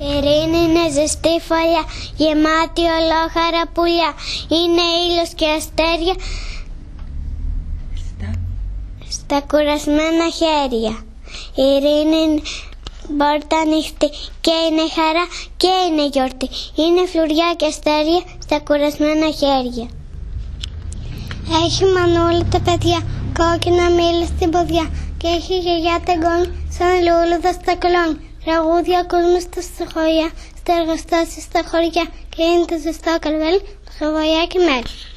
Ειρήνη είναι ζεστή φωλιά, γεμάτη ολόχαρα πουλιά. Είναι ήλιος και αστέρια στα κουρασμένα χέρια. Ειρήνη είναι πόρτα ανοιχτή και είναι χαρά και είναι γιορτή. Είναι φλουριά και αστέρια στα κουρασμένα χέρια. Έχει μανούλα τα παιδιά, κόκκινα μήλα στην ποδιά. Και έχει γιαγιά τα εγγόνια σαν λούλουδα στα κολόνια. Τραγούδια ακούμε στα στοχωριά, στα εργοστάσια, στα χωριά. Και είναι το ζεστό καρβέλι, το χαβαλιά και μέλι.